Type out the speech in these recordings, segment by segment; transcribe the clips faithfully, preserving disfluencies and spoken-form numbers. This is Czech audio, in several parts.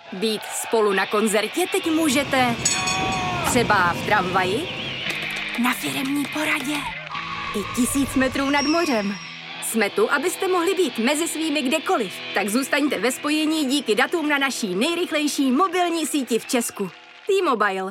Být spolu na koncertě teď můžete třeba v tramvaji, na firemní poradě i tisíc metrů nad mořem. Jsme tu, abyste mohli být mezi svými kdekoliv. Tak zůstaňte ve spojení díky datům na naší nejrychlejší mobilní síti v Česku. T-Mobile.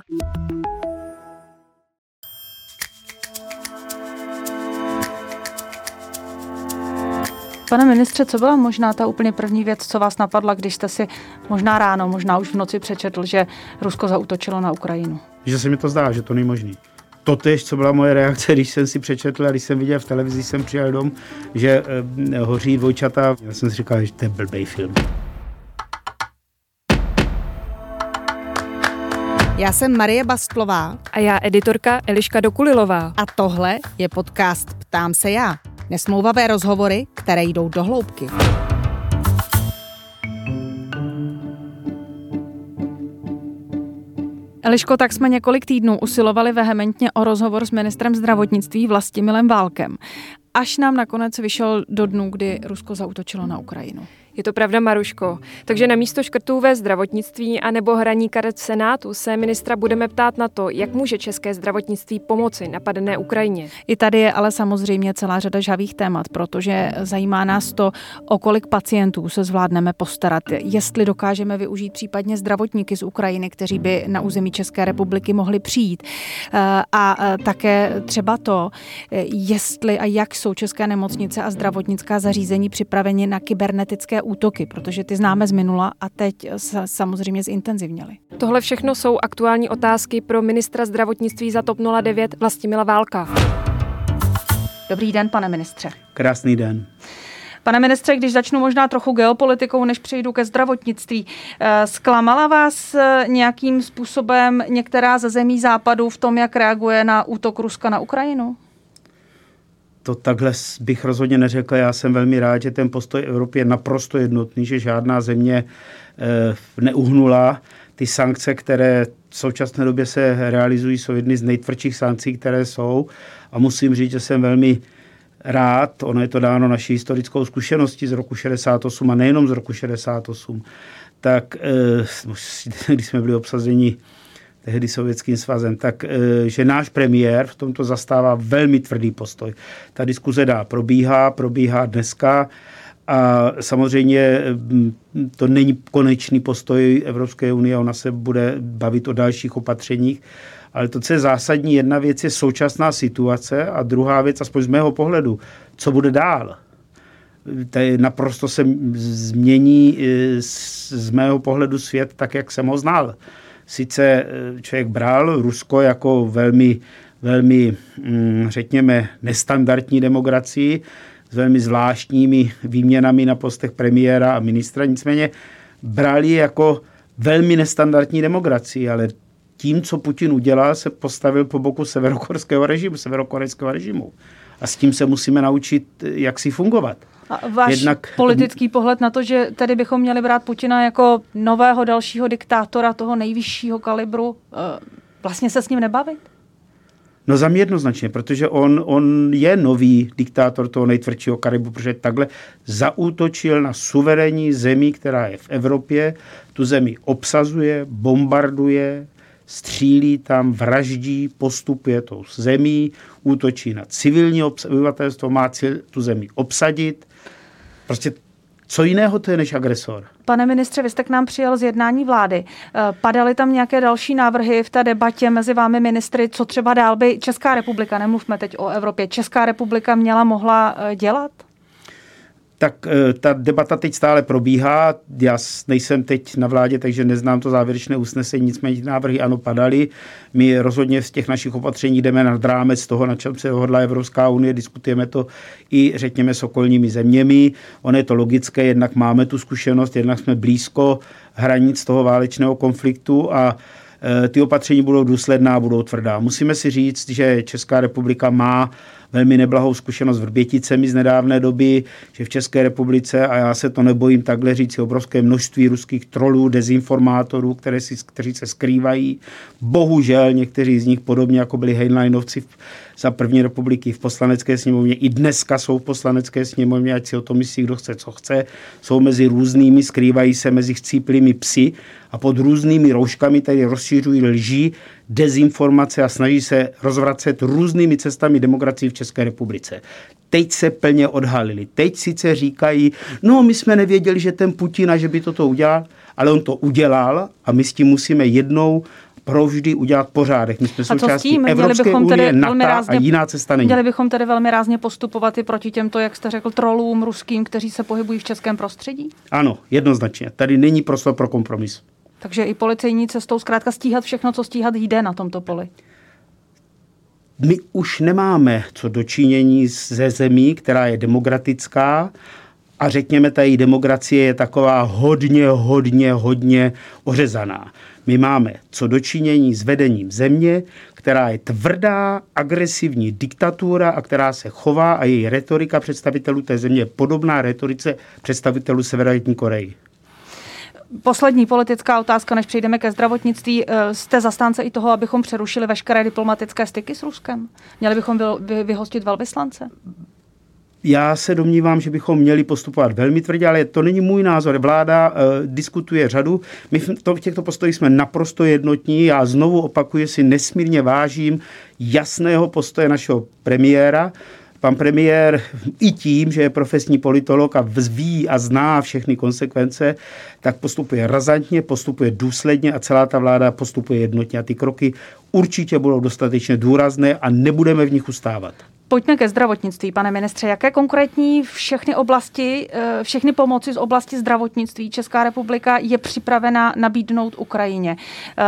Pane ministře, co byla možná ta úplně první věc, co vás napadla, když jste si možná ráno, možná už v noci přečetl, že Rusko zaútočilo na Ukrajinu? Že se mi to zdá, že to není možný. Totež, co byla moje reakce, když jsem si přečetl a když jsem viděl v televizi, jsem přijel dom, že eh, hoří dvojčata. Já jsem si říkal, že to je blbej film. Já jsem Marie Bastlová. A já editorka Eliška Dokulilová. A tohle je podcast Ptám se já. Nesmlouvavé rozhovory, které jdou do hloubky. Eliško, tak jsme několik týdnů usilovali vehementně o rozhovor s ministrem zdravotnictví Vlastimilem Válkem. Až nám nakonec vyšel do dnů, kdy Rusko zaútočilo na Ukrajinu. Je to pravda, Maruško. Takže namísto škrtů ve zdravotnictví anebo hraní karet v Senátu se ministra budeme ptát na to, jak může české zdravotnictví pomoci napadené Ukrajině. I tady je ale samozřejmě celá řada žhavých témat, protože zajímá nás to, o kolik pacientů se zvládneme postarat, jestli dokážeme využít případně zdravotníky z Ukrajiny, kteří by na území České republiky mohli přijít. A také třeba to, jestli a jak jsou české nemocnice a zdravotnická zařízení připraveni na kybernetické útoky, protože ty známe z minula a teď samozřejmě zintenzivněly. Tohle všechno jsou aktuální otázky pro ministra zdravotnictví za TOP nula devět Vlastimila Válka. Dobrý den, pane ministře. Krásný den. Pane ministře, když začnu možná trochu geopolitikou, než přejdu ke zdravotnictví, zklamala vás nějakým způsobem některá ze zemí západu v tom, jak reaguje na útok Ruska na Ukrajinu? To takhle bych rozhodně neřekl. Já jsem velmi rád, že ten postoj Evropy je naprosto jednotný, že žádná země e, neuhnula. Ty sankce, které v současné době se realizují, jsou jedny z nejtvrdších sankcí, které jsou. A musím říct, že jsem velmi rád, ono je to dáno naší historickou zkušeností z roku šedesát osm a nejenom z roku šedesát osm, tak e, když jsme byli obsazeni tehdy Sovětským svazem, tak že náš premiér v tomto zastává velmi tvrdý postoj. Ta diskuze dá probíhá, probíhá dneska a samozřejmě to není konečný postoj Evropské unie, ona se bude bavit o dalších opatřeních, ale to, co je zásadní, jedna věc je současná situace a druhá věc, aspoň z mého pohledu, co bude dál. Tady naprosto se změní z mého pohledu svět tak, jak jsem ho znal. Sice člověk bral Rusko jako velmi, velmi, řekněme, nestandardní demokracii s velmi zvláštními výměnami na postech premiéra a ministra, nicméně brali jako velmi nestandardní demokracii, ale tím, co Putin udělal, se postavil po boku severokorejského režimu, severokorejského režimu. A s tím se musíme naučit, jak si fungovat. A váš Jednak, politický pohled na to, že tedy bychom měli brát Putina jako nového dalšího diktátora toho nejvyššího kalibru, vlastně se s ním nebavit? No za mě jednoznačně, protože on, on je nový diktátor toho nejtvrdšího kalibru, protože takhle zaútočil na suverénní zemi, která je v Evropě, tu zemi obsazuje, bombarduje, střílí tam, vraždí, postupuje tou zemí, útočí na civilní obyvatelstvo, má cíl tu zemi obsadit. Prostě co jiného to je než agresor? Pane ministře, vy jste k nám přijel z jednání vlády. Padaly tam nějaké další návrhy v té debatě mezi vámi ministry, co třeba dál by Česká republika, nemluvme teď o Evropě, Česká republika měla, mohla dělat? Tak ta debata teď stále probíhá. Já nejsem teď na vládě, takže neznám to závěrečné usnesení, nicméně návrhy ano padaly. My rozhodně z těch našich opatření jdeme nad rámec toho, na čem se dohodla Evropská unie, diskutujeme to i řekněme s okolními zeměmi. Ono je to logické, jednak máme tu zkušenost, jednak jsme blízko hranic toho válečného konfliktu a ty opatření budou důsledná, budou tvrdá. Musíme si říct, že Česká republika má velmi neblahou zkušenost s Vrběticemi z nedávné doby, že v České republice, a já se to nebojím takhle říct, obrovské množství ruských trolů, dezinformátorů, které si, kteří se skrývají. Bohužel někteří z nich, podobně jako byli Heinleinovci za první republiky v poslanecké sněmovně, i dneska jsou v poslanecké sněmovně, ať si o tom myslí, kdo chce, co chce, jsou mezi různými, skrývají se mezi chcíplými psy a pod různými rouškami tady rozšiřují lži, dezinformace a snaží se rozvracet různými cestami demokracii v České republice. Teď se plně odhalili. Teď sice říkají, no my jsme nevěděli, že ten Putin a že by toto udělal, ale on to udělal a my s tím musíme jednou provždy udělat pořádek. My jsme součástí Evropské unie, NATO rázně, a jiná cesta není. Měli bychom tedy velmi rázně postupovat i proti těmto, jak jste řekl, trolům ruským, kteří se pohybují v českém prostředí? Ano, jednoznačně. Tady není prostor pro kompromis. Takže i policejní cestou zkrátka stíhat všechno, co stíhat jde na tomto poli. My už nemáme co dočinění ze zemí, která je demokratická, a řekněme, ta její demokracie je taková hodně, hodně, hodně ořezaná. My máme co dočinění s vedením země, která je tvrdá, agresivní diktatura a která se chová, a její retorika představitelů té země je podobná retorice představitelů Severojižní Koreji. Poslední politická otázka, než přejdeme ke zdravotnictví. Jste zastánce i toho, abychom přerušili veškeré diplomatické styky s Ruskem? Měli bychom vy, vyhostit velvyslance? Já se domnívám, že bychom měli postupovat velmi tvrdě, ale to není můj názor. Vláda uh, diskutuje řadu. My v, to, v těchto postojích jsme naprosto jednotní. Já znovu opakuju, si nesmírně vážím jasného postoje našeho premiéra. Pan premiér i tím, že je profesní politolog a ví a zná všechny konsekvence, tak postupuje razantně, postupuje důsledně a celá ta vláda postupuje jednotně. A ty kroky určitě budou dostatečně důrazné a nebudeme v nich ustávat. Pojďme ke zdravotnictví, pane ministře. Jaké konkrétní všechny oblasti, všechny pomoci z oblasti zdravotnictví Česká republika je připravena nabídnout Ukrajině?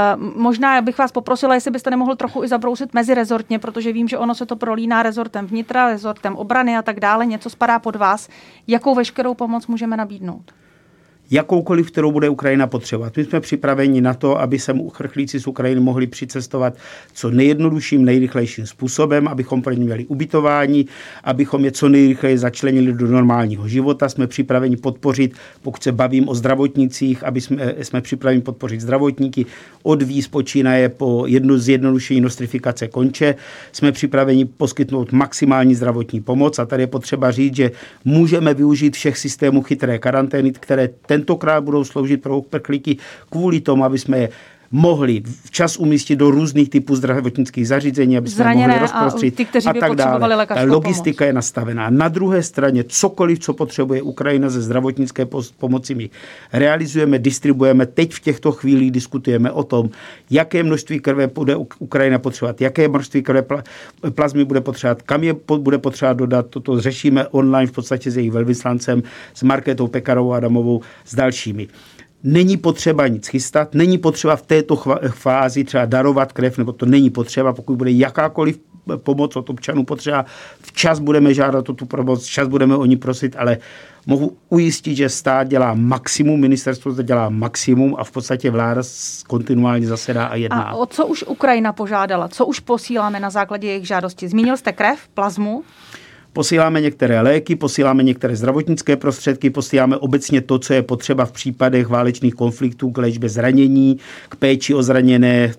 Možná bych vás poprosila, jestli byste nemohl trochu i zabrousit mezirezortně, protože vím, že ono se to prolíná rezortem vnitra, rezortem obrany a tak dále. Něco spadá pod vás. Jakou veškerou pomoc můžeme nabídnout? Jakoukoliv, kterou bude Ukrajina potřebovat. My jsme připraveni na to, aby sem uprchlíci z Ukrajiny mohli přicestovat co nejjednodušším, nejrychlejším způsobem, abychom pro ně měli ubytování, abychom je co nejrychleji začlenili do normálního života. Jsme připraveni podpořit, pokud se bavím o zdravotnicích, aby jsme, jsme připraveni podpořit zdravotníky od víz počínaje po jednu zjednodušení nostrifikace konče. Jsme připraveni poskytnout maximální zdravotní pomoc a tady je potřeba říct, že můžeme využít všech systémů chytré karantény, které tentokrát budou sloužit pro uprchlíky kvůli tomu, aby jsme je mohli včas umístit do různých typů zdravotnických zařízení, aby jsme mohli rozprostřít ty, a tak dále. Ta logistika pomoc je nastavená. Na druhé straně cokoliv, co potřebuje Ukrajina ze zdravotnické pomoci, my realizujeme, distribuujeme. Teď v těchto chvílích diskutujeme o tom, jaké množství krve bude Ukrajina potřebovat, jaké množství krve plazmy bude potřebovat, kam je bude potřebovat dodat. Toto řešíme online v podstatě s jejich velvyslancem, s Markétou Pekarovou Adamovou, s dalšími. Není potřeba nic chystat, není potřeba v této fázi třeba darovat krev, nebo to není potřeba, pokud bude jakákoliv pomoc od občanů potřeba, včas budeme žádat o tu pomoc, včas budeme o ní prosit, ale mohu ujistit, že stát dělá maximum, ministerstvo zde dělá maximum a v podstatě vláda kontinuálně zasedá a jedná. A o co už Ukrajina požádala? Co už posíláme na základě jejich žádosti? Zmínil jste krev, plazmu? Posíláme některé léky, posíláme některé zdravotnické prostředky, posíláme obecně to, co je potřeba v případech válečných konfliktů k léčbě zranění, k péči o zraněné,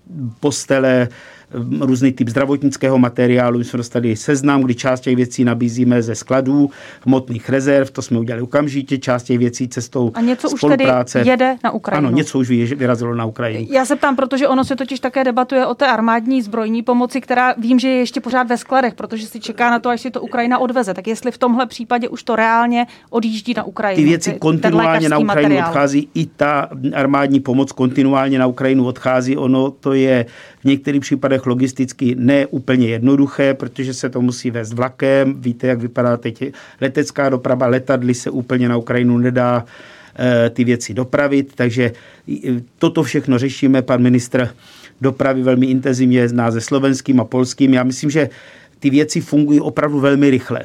postele, různý typ zdravotnického materiálu. My jsme dostali seznam, kdy část těch věcí nabízíme ze skladů, hmotných rezerv, to jsme udělali okamžitě, část těch věcí cestou spolupráce. A něco spolupráce. Už tedy jede na Ukrajinu? Ano, něco už vyrazilo na Ukrajinu. Já se ptám, protože ono se totiž také debatuje o té armádní zbrojní pomoci, která vím, že je ještě pořád ve skladech, protože si čeká na to, až si to Ukrajina odveze. Tak jestli v tomhle případě už to reálně odjíždí na Ukrajinu. Ty věci ty, kontinuálně na Ukrajinu materiál. Odchází, i ta armádní pomoc kontinuálně na Ukrajinu odchází. Ono to je v některých případech logisticky ne úplně jednoduché, protože se to musí vést vlakem. Víte, jak vypadá teď letecká doprava, letadly se úplně na Ukrajinu nedá e, ty věci dopravit, takže toto všechno řešíme. Pan ministr dopravy velmi intenzivně zná se slovenským a polským. Já myslím, že ty věci fungují opravdu velmi rychle.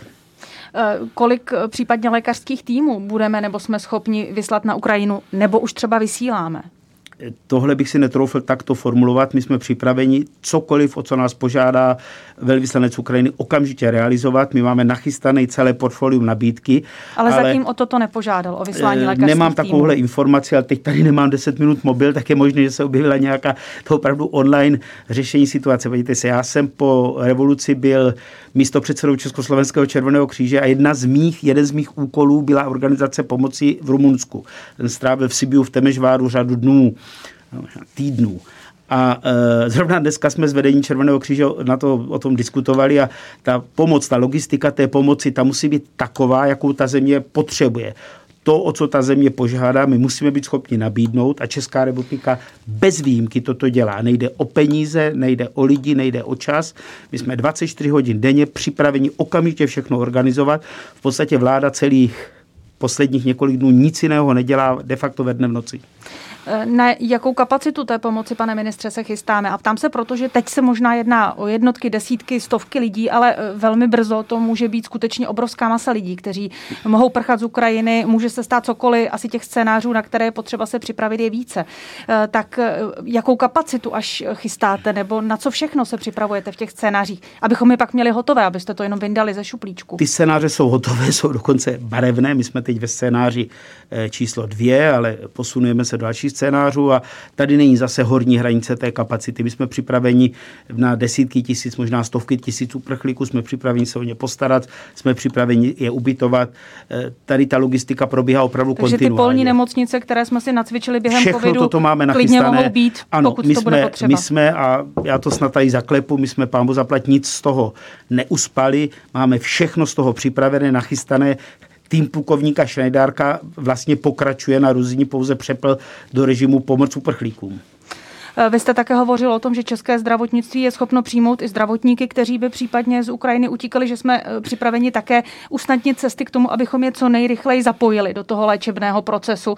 Kolik případně lékařských týmů budeme nebo jsme schopni vyslat na Ukrajinu, nebo už třeba vysíláme? tohle bych si netroufl takto formulovat. My jsme připraveni cokoliv, o co nás požádá velvyslanec Ukrajiny, okamžitě realizovat. My máme nachystané celé portfolium nabídky. Ale, ale zatím o toto nepožádal, o vyslání lékařských Nemám týmů. takovouhle informaci, ale teď tady nemám deset minut mobil, tak je možné, že se objevila nějaká to opravdu online řešení situace. Podívejte se, já jsem po revoluci byl místopředsedou Československého červeného kříže a jedna z mých, jeden z mých úkolů byla organizace pomoci v Rumunsku. Ten strávil v Sibiu v Temežváru řadu dnů, týdnů. A e, zrovna dneska jsme z vedení Červeného kříže na to, o tom diskutovali a ta pomoc, ta logistika té pomoci, ta musí být taková, jakou ta země potřebuje. To, o co ta země požádá, my musíme být schopni nabídnout a Česká republika bez výjimky toto dělá. Nejde o peníze, nejde o lidi, nejde o čas. My jsme dvacet čtyři hodin denně připraveni okamžitě všechno organizovat. V podstatě vláda celých posledních několik dnů nic jiného nedělá de facto ve dne v noci. Na jakou kapacitu té pomoci, pane ministře, se chystáme? A ptám se, protože teď se možná jedná o jednotky, desítky, stovky lidí, ale velmi brzo to může být skutečně obrovská masa lidí, kteří mohou prchat z Ukrajiny, může se stát cokoliv, asi těch scénářů, na které je potřeba se připravit, je více. Tak jakou kapacitu až chystáte, nebo na co všechno se připravujete v těch scénářích, abychom je pak měli hotové, abyste to jenom vyndali ze šuplíčku? Ty scénáře jsou hotové, jsou dokonce barevné. My jsme teď ve scénáři číslo dvě, ale posunujeme se do další scénářů a tady není zase horní hranice té kapacity. My jsme připraveni na desítky tisíc, možná stovky tisíc uprchlíků, jsme připraveni se o ně postarat, jsme připraveni je ubytovat. Tady ta logistika probíhá opravdu kontinuálně. Takže ty polní nemocnice, které jsme si nacvičili během všechno covidu, toto máme klidně nachystané. mohou být, ano, pokud my to jsme, bude potřeba. My jsme, a já to snad tady zaklepu, my jsme, pán Boh zaplať, nic z toho neuspali. Máme všechno z toho připravené, nachystané. Tým plukovníka Šnejdárka vlastně pokračuje na Ruzyni, pouze přepl do režimu pomoc uprchlíkům. Vy jste také hovořil o tom, že české zdravotnictví je schopno přijmout i zdravotníky, kteří by případně z Ukrajiny utíkali, že jsme připraveni také usnadnit cesty k tomu, abychom je co nejrychleji zapojili do toho léčebného procesu.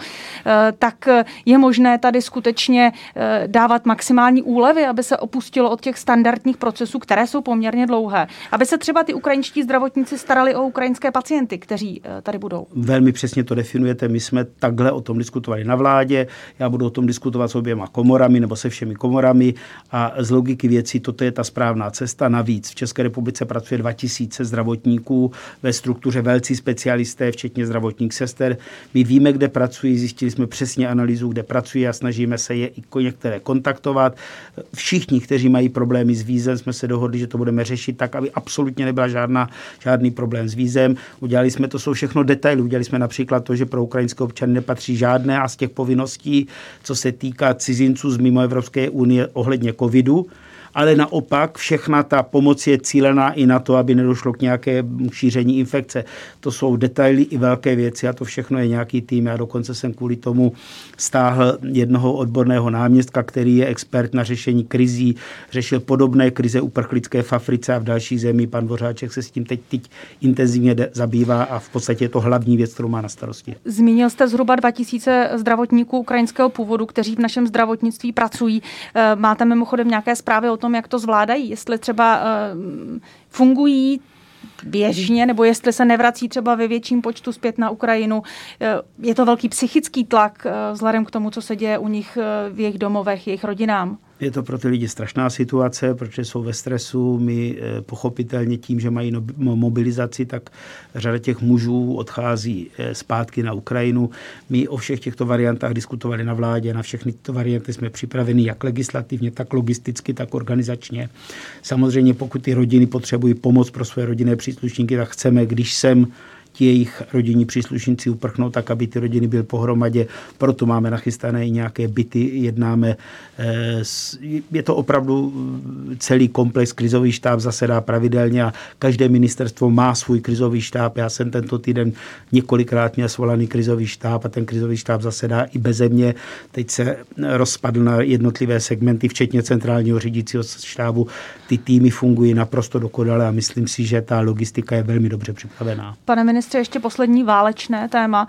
Tak je možné tady skutečně dávat maximální úlevy, aby se opustilo od těch standardních procesů, které jsou poměrně dlouhé. Aby se třeba ty ukrajinští zdravotníci starali o ukrajinské pacienty, kteří tady budou. Velmi přesně to definujete. My jsme takhle o tom diskutovali na vládě. Já budu o tom diskutovat s oběma komorami nebo se všemi komorami a z logiky věcí toto je ta správná cesta. Navíc v České republice pracuje dva tisíce zdravotníků ve struktuře velcí specialisté, včetně zdravotních sester. My víme, kde pracují, zjistili jsme přesně analýzu, kde pracují a snažíme se je i některé kontaktovat. Všichni, kteří mají problémy s vízem, jsme se dohodli, že to budeme řešit tak, aby absolutně nebyla žádná, žádný problém s vízem. Udělali jsme, to jsou všechno detaily. Udělali jsme například to, že pro ukrajinské občany nepatří žádné a z těch povinností, co se týká cizinců z mimo Evropské unie ohledně covidu, ale naopak všechna ta pomoc je cílená i na to, aby nedošlo k nějakému šíření infekce. To jsou detaily i velké věci a to všechno je nějaký tým. Já dokonce jsem kvůli tomu stáhl jednoho odborného náměstka, který je expert na řešení krizí, řešil podobné krize uprchlické v Africe a v dalších zemích. Pan Dvořáček se s tím teď, teď intenzivně zabývá a v podstatě je to hlavní věc, kterou má na starosti. Zmínil jste zhruba dva tisíce zdravotníků ukrajinského původu, kteří v našem zdravotnictví pracují. Máte mimochodem nějaké zprávy o tom, jak to zvládají, jestli třeba uh, fungují běžně, nebo jestli se nevrací třeba ve větším počtu zpět na Ukrajinu. Je to velký psychický tlak vzhledem k tomu, co se děje u nich v jejich domovech, jejich rodinám? Je to pro ty lidi strašná situace, protože jsou ve stresu. My pochopitelně tím, že mají mobilizaci, tak řada těch mužů odchází zpátky na Ukrajinu. My o všech těchto variantách diskutovali na vládě. Na všechny tyto varianty jsme připraveni jak legislativně, tak logisticky, tak organizačně. Samozřejmě pokud ty rodiny potřebují pomoc pro své rodinné příslušníky, tak chceme, když sem ti jejich rodinní příslušníci uprchnou, tak aby ty rodiny byly pohromadě. Proto máme nachystané i nějaké byty, jednáme. Je to opravdu celý komplex. Krizový štáb zasedá pravidelně a každé ministerstvo má svůj krizový štáb. Já jsem tento týden několikrát měl svolaný krizový štáb a ten krizový štáb zasedá i beze mě. Teď se rozpadl na jednotlivé segmenty, včetně centrálního řídícího štábu. Ty týmy fungují naprosto dokonale a myslím si, že ta logistika je velmi dobře připravená. Pane ministře, ministře, ještě poslední válečné téma.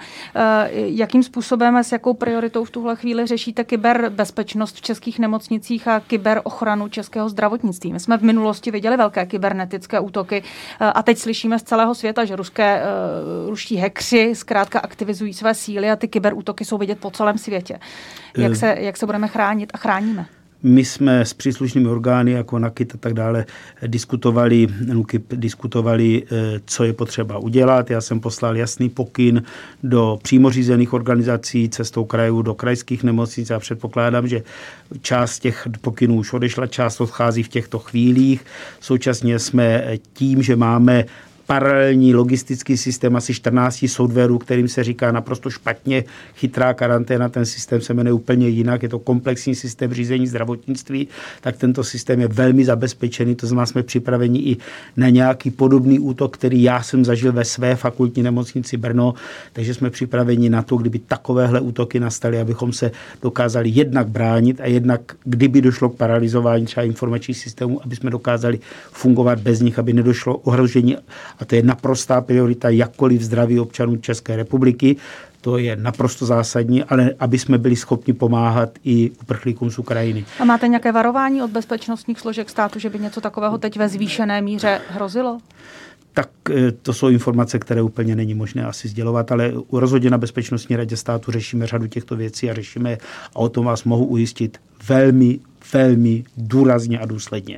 Jakým způsobem a s jakou prioritou v tuhle chvíli řešíte kyberbezpečnost v českých nemocnicích a kyberochranu českého zdravotnictví? My jsme v minulosti viděli velké kybernetické útoky a teď slyšíme z celého světa, že ruské, ruští hackři zkrátka aktivizují své síly a ty kyberútoky jsou vidět po celém světě. Jak se, jak se budeme chránit a chráníme? My jsme s příslušnými orgány, jako NAKIT a tak dále, diskutovali, NÚKIB diskutovali, co je potřeba udělat. Já jsem poslal jasný pokyn do přímo řízených organizací cestou krajů, do krajských nemocnic a předpokládám, že část těch pokynů už odešla, část odchází v těchto chvílích. Současně jsme tím, že máme paralelní logistický systém asi čtrnáct softwarů, kterým se říká naprosto špatně chytrá karanténa. Ten systém se jmenuje úplně jinak, je to komplexní systém řízení zdravotnictví, tak tento systém je velmi zabezpečený, to znamená, jsme připraveni i na nějaký podobný útok, který já jsem zažil ve své fakultní nemocnici Brno, takže jsme připraveni na to, kdyby takovéhle útoky nastaly, abychom se dokázali jednak bránit a jednak, kdyby došlo k paralyzování třeba informačních systémů, aby jsme dokázali fungovat bez nich, aby nedošlo ohrožení. A to je naprostá priorita jakkoliv zdraví občanů České republiky. To je naprosto zásadní, ale aby jsme byli schopni pomáhat i uprchlíkům z Ukrajiny. A máte nějaké varování od bezpečnostních složek státu, že by něco takového teď ve zvýšené míře hrozilo? Tak to jsou informace, které úplně není možné asi sdělovat, ale rozhodně na Bezpečnostní radě státu řešíme řadu těchto věcí a řešíme, a o tom vás mohu ujistit, velmi, velmi důrazně a důsledně.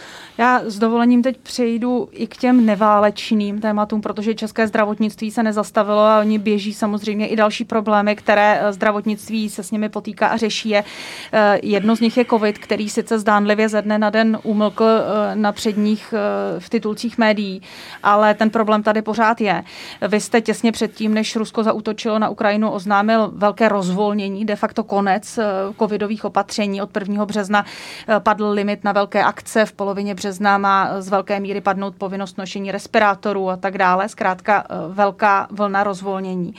Já s dovolením teď přejdu i k těm neválečným tématům, protože české zdravotnictví se nezastavilo a oni běží samozřejmě i další problémy, které zdravotnictví se s nimi potýká a řeší je. Jedno z nich je covid, který sice zdánlivě ze dne na den umlkl na předních v titulcích médií, ale ten problém tady pořád je. Vy jste těsně předtím, než Rusko zaútočilo na Ukrajinu, oznámil velké rozvolnění, de facto konec covidových opatření. Od prvního března padl limit na velké akce, v polovině března má z velké míry padnout povinnost nošení respirátorů a tak dále. Zkrátka velká vlna rozvolnění.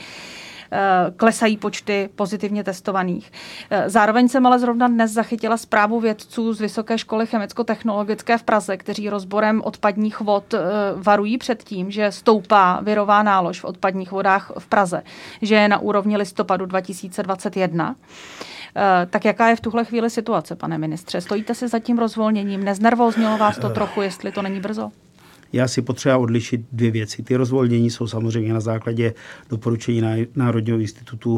Klesají počty pozitivně testovaných. Zároveň jsem ale zrovna dnes zachytila zprávu vědců z Vysoké školy chemicko-technologické v Praze, kteří rozborem odpadních vod varují před tím, že stoupá virová nálož v odpadních vodách v Praze, že je na úrovni listopadu dva tisíce dvacet jedna. Tak jaká je v tuhle chvíli situace, pane ministře? Stojíte si za tím rozvolněním? Neznervóznilo vás to trochu, jestli to není brzo? Já si potřeba odlišit dvě věci. Ty rozvolnění jsou samozřejmě na základě doporučení Národního institutu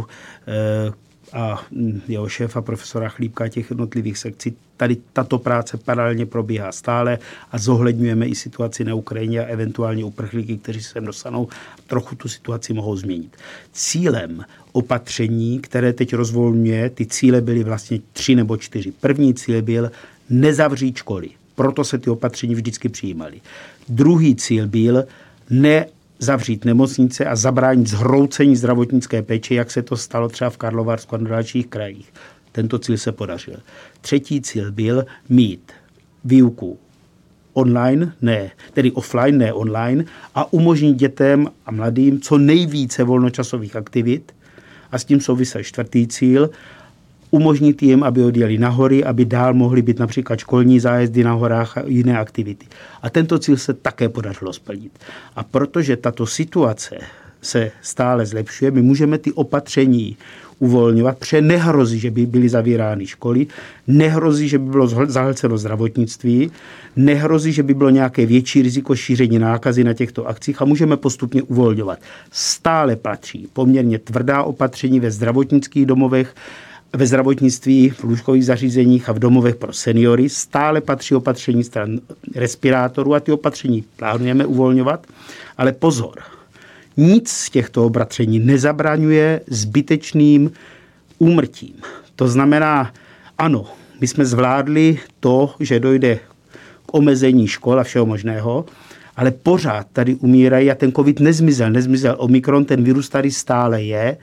a jeho šéfa profesora Chlípka těch jednotlivých sekcí. Tady tato práce paralelně probíhá stále a zohledňujeme i situaci na Ukrajině a eventuálně uprchlíky, kteří se sem dostanou, trochu tu situaci mohou změnit. Cílem opatření, které teď rozvolňuje, ty cíle byly vlastně tři nebo čtyři. První cíl byl nezavřít školy. Proto se ty opatření vždycky přijímaly. Druhý cíl byl ne zavřít nemocnice a zabránit zhroucení zdravotnické péče, jak se to stalo třeba v Karlovarsku a na dalších krajích. Tento cíl se podařil. Třetí cíl byl mít výuku online, ne, tedy offline, ne online, a umožnit dětem a mladým co nejvíce volnočasových aktivit. A s tím souvisel čtvrtý cíl, umožnit jim, aby odjeli na hory, aby dál mohly být například školní zájezdy na horách a jiné aktivity. A tento cíl se také podařilo splnit. A protože tato situace se stále zlepšuje, my můžeme ty opatření uvolňovat, protože nehrozí, že by byly zavírány školy, nehrozí, že by bylo zahlceno zdravotnictví, nehrozí, že by bylo nějaké větší riziko šíření nákazy na těchto akcích a můžeme postupně uvolňovat. Stále patří poměrně tvrdá opatření ve zdravotnických domovech, ve zdravotnictví, v lůžkových zařízeních a v domovech pro seniory. Stále patří opatření stran respirátorů a ty opatření plánujeme uvolňovat. Ale pozor, nic z těchto opatření nezabraňuje zbytečným úmrtím. To znamená, ano, my jsme zvládli to, že dojde k omezení škol a všeho možného, ale pořád tady umírají a ten covid nezmizel, nezmizel Omikron, ten virus tady stále je,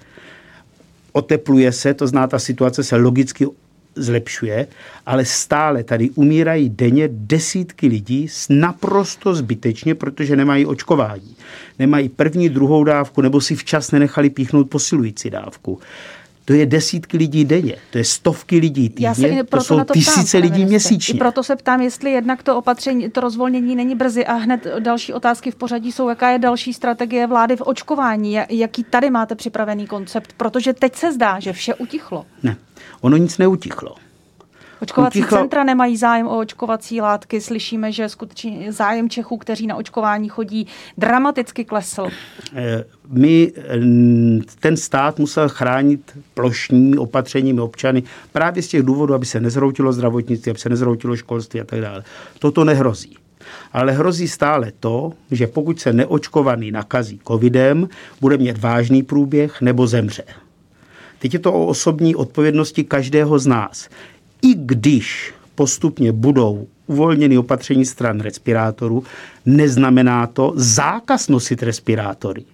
otepluje se, to zná, ta situace se logicky zlepšuje, ale stále tady umírají denně desítky lidí naprosto zbytečně, protože nemají očkování. Nemají první, druhou dávku, nebo si včas nenechali píchnout posilující dávku. To je desítky lidí denně, to je stovky lidí týdně, to jsou to tisíce ptám, lidí měsíčně. I proto se ptám, jestli jednak to opatření, to rozvolnění není brzy a hned další otázky v pořadí jsou, jaká je další strategie vlády v očkování, jaký tady máte připravený koncept, protože teď se zdá, že vše utichlo. Ne, ono nic neutichlo. Očkovací Utichlo... centra nemají zájem o očkovací látky. Slyšíme, že skutečně zájem Čechů, kteří na očkování chodí, dramaticky klesl. My, ten stát musel chránit plošní opatřeními občany právě z těch důvodů, aby se nezhroutilo zdravotnictví, aby se nezhroutilo školství a tak dále. Toto nehrozí. Ale hrozí stále to, že pokud se neočkovaný nakazí covidem, bude mít vážný průběh nebo zemře. Teď je to o osobní odpovědnosti každého z nás. I když postupně budou uvolněny opatření stran respirátorů, neznamená to zákaz nosit respirátory.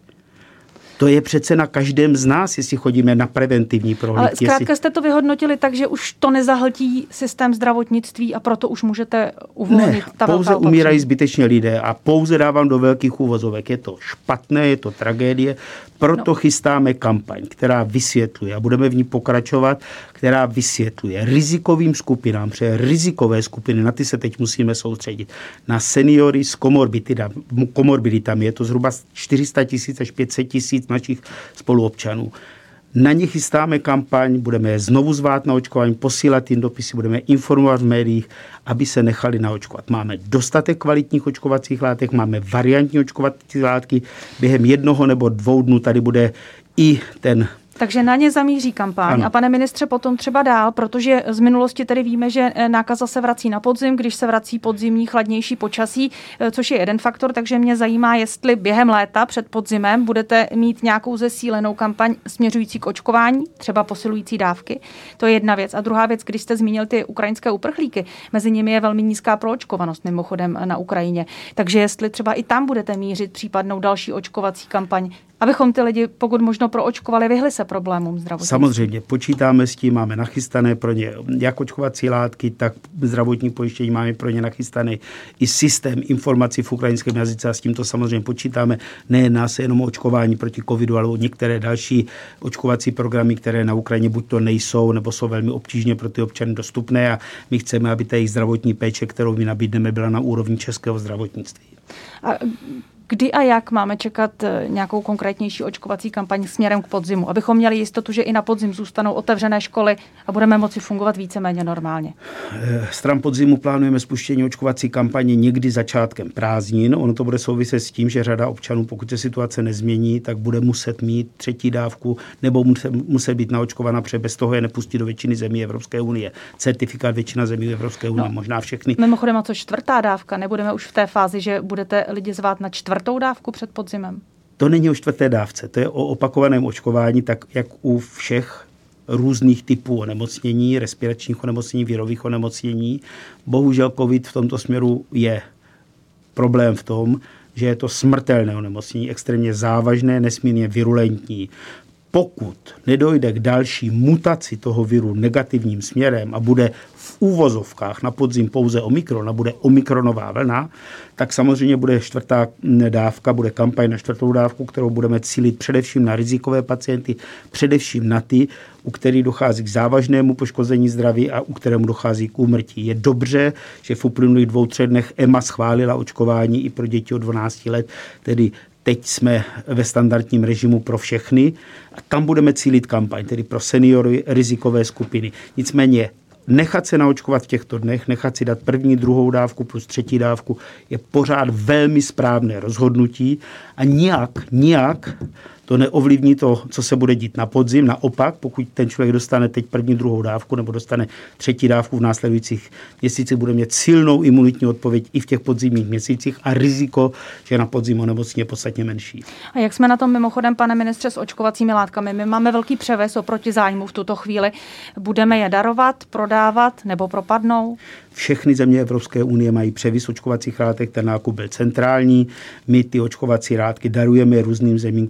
To je přece na každém z nás, jestli chodíme na preventivní prohlídky. Ale zkrátka jestli... jste to vyhodnotili tak, že už to nezahltí systém zdravotnictví a proto už můžete uvolnit ne, ta pouze umírají zbytečně lidé a pouze dávám do velkých úvozovek. Je to špatné, je to tragédie, proto no. chystáme kampaň, která vysvětluje a budeme v ní pokračovat, která vysvětluje rizikovým skupinám, protože rizikové skupiny, na ty se teď musíme soustředit, na seniory s komorbiditami, je to zhruba čtyři sta tisíc až pět set tisíc našich spoluobčanů. Na ně chystáme kampaň, budeme je znovu zvát na očkování, posílat jim dopisy, budeme informovat v médiích, aby se nechali naočkovat. Máme dostatek kvalitních očkovacích látek, máme variantní očkovací látky. Během jednoho nebo dvou dnů tady bude i ten... Takže na ně zamíří kampaň. Ano. A pane ministře, potom třeba dál, protože z minulosti tedy víme, že nákaza se vrací na podzim, když se vrací podzimní chladnější počasí, což je jeden faktor, takže mě zajímá, jestli během léta před podzimem budete mít nějakou zesílenou kampaň směřující k očkování, třeba posilující dávky. To je jedna věc. A druhá věc, když jste zmínil ty ukrajinské uprchlíky, mezi nimi je velmi nízká proočkovanost mimochodem na Ukrajině. Takže jestli třeba i tam budete mířit případnou další očkovací kampaň, abychom ty lidi pokud možno proočkovali, vyhli se problémům zdravotnictví. Samozřejmě, počítáme s tím, máme nachystané pro ně jak očkovací látky, tak zdravotní pojištění, máme pro ně nachystaný i systém informací v ukrajinském jazyce a s tímto samozřejmě počítáme. Nejedná se jenom o očkování proti covidu, ale o některé další očkovací programy, které na Ukrajině buď to nejsou, nebo jsou velmi obtížně pro ty občany dostupné a my chceme, aby ta jejich zdravotní péče, kterou my nabídneme, byla na úrovni českého zdravotnictví. A kdy a jak máme čekat nějakou konkrétnější očkovací kampaň směrem k podzimu, abychom měli jistotu, že i na podzim zůstanou otevřené školy a budeme moci fungovat víceméně normálně? Stran podzimu plánujeme spuštění očkovací kampaně někdy začátkem prázdnin. Ono to bude souviset s tím, že řada občanů, pokud se situace nezmění, tak bude muset mít třetí dávku nebo muset, muset být naočkovaná, protože bez toho je nepustí do většiny zemí Evropské unie. Certifikát většina zemí Evropské unie, no, možná všechny. Mimochodem, a co čtvrtá dávka? Nebudeme už v té fázi, že budete lidi zvát na čtvrtou dávku před podzimem? To není o čtvrté dávce, to je o opakovaném očkování, tak jak u všech různých typů onemocnění, respiračních onemocnění, virových onemocnění. Bohužel covid v tomto směru je problém v tom, že je to smrtelné onemocnění, extrémně závažné, nesmírně virulentní. Pokud nedojde k další mutaci toho viru negativním směrem a bude v úvozovkách na podzim pouze omikron a bude omikronová vlna, tak samozřejmě bude čtvrtá dávka, bude kampaň na čtvrtou dávku, kterou budeme cílit především na rizikové pacienty, především na ty, u kterých dochází k závažnému poškození zdraví a u kterému dochází k úmrtí. Je dobře, že v uplynulých dvou, třech dnech E M A schválila očkování i pro děti od dvanácti let, tedy teď jsme ve standardním režimu pro všechny a tam budeme cílit kampaň, tedy pro seniory, rizikové skupiny. Nicméně nechat se naočkovat v těchto dnech, nechat si dát první, druhou dávku plus třetí dávku je pořád velmi správné rozhodnutí a nijak, nijak to neovlivní to, co se bude dít na podzim. Naopak, pokud ten člověk dostane teď první, druhou dávku nebo dostane třetí dávku v následujících měsících, bude mít silnou imunitní odpověď i v těch podzimních měsících a riziko, že na podzim onemocní je podstatně menší. A jak jsme na tom mimochodem, pane ministře, s očkovacími látkami? My máme velký převis oproti zájmu v tuto chvíli. Budeme je darovat, prodávat nebo propadnou? Všechny země Evropské unie mají převis očkovacích látek, ten nákup byl centrální. My ty očkovací látky darujeme různým zemím, které potřebují.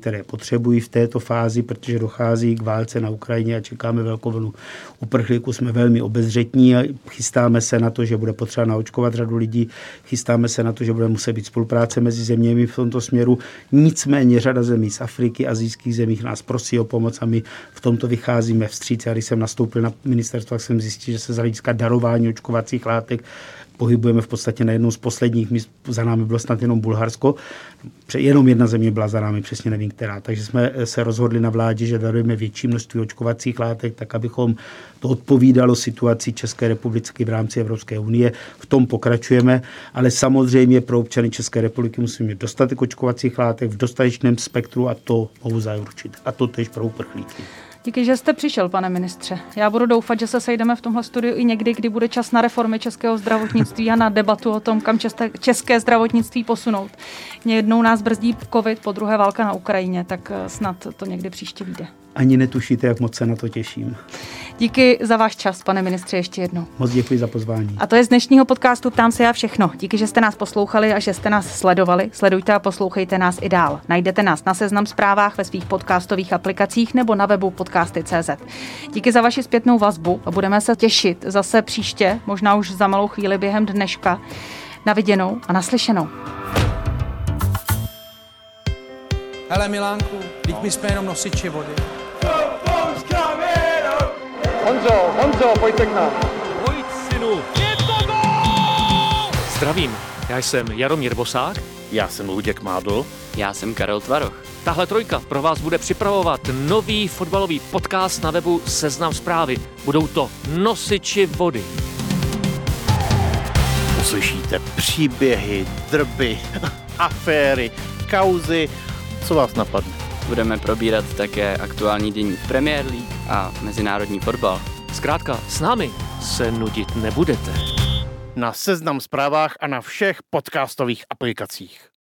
potřebují v této fázi, protože dochází k válce na Ukrajině a čekáme velkou vlnu uprchlíků. Jsme velmi obezřetní a chystáme se na to, že bude potřeba naočkovat řadu lidí. Chystáme se na to, že bude muset být spolupráce mezi zeměmi v tomto směru. Nicméně řada zemí z Afriky, asijských zemích nás prosí o pomoc a my v tomto vycházíme vstříc. Já když jsem nastoupil na ministerstvo, tak jsem zjistil, že se z hlediska darování očkovacích látek pohybujeme v podstatě na jednou z posledních míst. Za námi bylo snad jenom Bulharsko. Jenom jedna země byla za námi, přesně nevím která. Takže jsme se rozhodli na vládě, že darujeme větší množství očkovacích látek, tak abychom to odpovídalo situaci České republiky v rámci Evropské unie. V tom pokračujeme, ale samozřejmě pro občany České republiky musíme mít dostatek očkovacích látek v dostatečném spektru a to mohu zaručit. A to též pro uprchlíky. Díky, že jste přišel, pane ministře. Já budu doufat, že se sejdeme v tomhle studiu i někdy, kdy bude čas na reformy českého zdravotnictví a na debatu o tom, kam české zdravotnictví posunout. Jednou nás brzdí covid, po druhé válka na Ukrajině, tak snad to někdy příště vyjde. Ani netušíte, jak moc se na to těším. Díky za váš čas, pane ministře, ještě jednou. Moc děkuji za pozvání. A to je z dnešního podcastu Ptám se já všechno. Díky, že jste nás poslouchali a že jste nás sledovali. Sledujte a poslouchejte nás i dál. Najdete nás na Seznam Zprávách, ve svých podcastových aplikacích nebo na webu podcasty tečka cé zet. Díky za vaši zpětnou vazbu a budeme se těšit zase příště, možná už za malou chvíli během dneška. Na viděnou a naslyšenou. Hele Milánku, teď my jsme jenom nosiči vody. Honzo, Honzo, pojďte k nám. Pojď, synu. Je to gól! Zdravím, já jsem Jaromír Bosák. Já jsem Luděk Mádl. Já jsem Karel Tvaroch. Tahle trojka pro vás bude připravovat nový fotbalový podcast na webu Seznam Zprávy. Budou to nosiči vody. Uslyšíte příběhy, drby, aféry, kauzy, co vás napadne. Budeme probírat také aktuální dění v Premier League a mezinárodní fotbal. Zkrátka, s námi se nudit nebudete. Na Seznam Zprávách a na všech podcastových aplikacích.